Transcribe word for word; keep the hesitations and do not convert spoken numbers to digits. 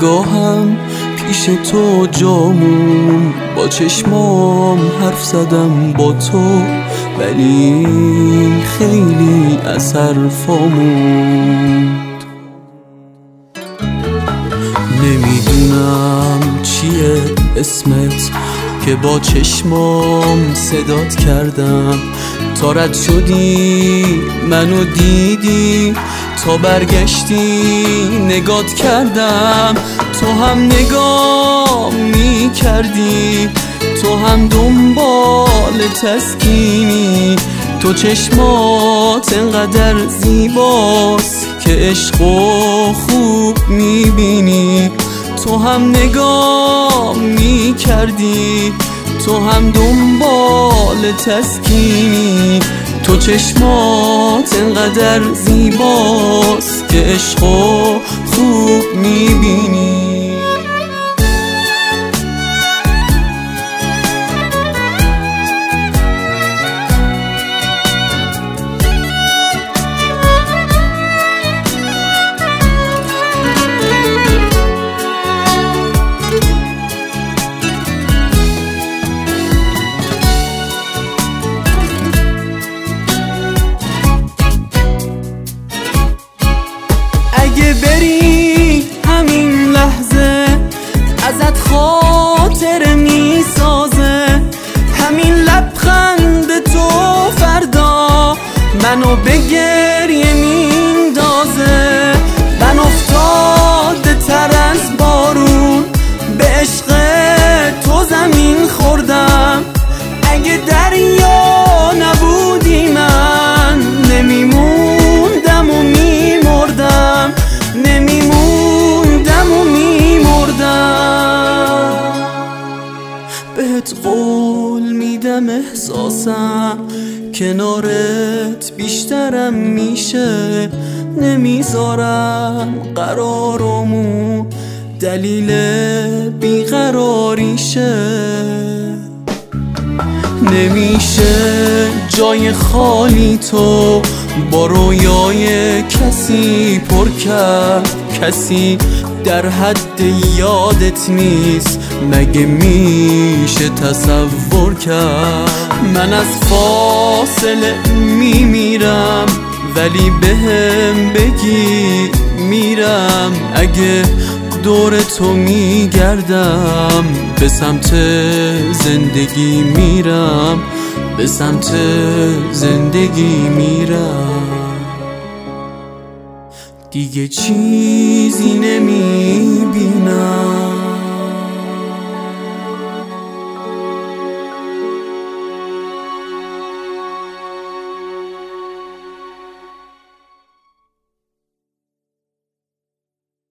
نگاهم پیش تو جامون، با چشمام حرف زدم با تو، ولی خیلی اثر فاموند. نمیدونم چیه اسمت که با چشمام صدات کردم، تا رد شدی منو دیدی، تا برگشتی نگات کردم. تو هم نگاه می کردی، تو هم دنبال تسکینی، تو چشمات انقدر زیباست که عشقو خوب می بینی. تو هم نگاه می کردی، تو هم دنبال تسکینی، تو چشمات انقدر زیباست که عشقو خوب میبینی. اگه بری همین لحظه ازت خاطر میسازه، همین لبخند تو فردا منو به گریه میندازه. من افتاده تر از بارون به عشق تو زمین خوردم، اگه دریا نبودی من نمیموندم و میمردم، نمیموندم و میمردم. بهت قول میدم احساسم کنارت بیشترم میشه، نمیذارم قرارمون دلیل بیقراریشه. نمیشه جای خالی تو با رویای کسی پر کرد، کسی در حد یادت نیست، مگه میشه تصور کرد؟ من از فاصله میمیرم ولی بهم بگی میرم، اگه دور تو میگردم به سمت زندگی میرم، به سمت زندگی میرم. دیگه چیزی نمیبینم.